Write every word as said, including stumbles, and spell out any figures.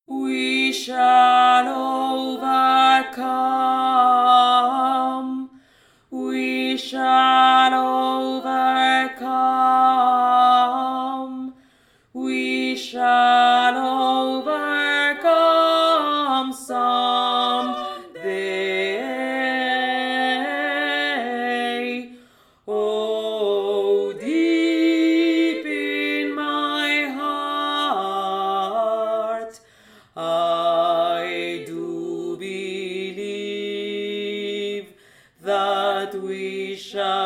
We shall overcome. We shall overcome. We shall overcome someday. Oh, deep in my heart, I do believe that we shall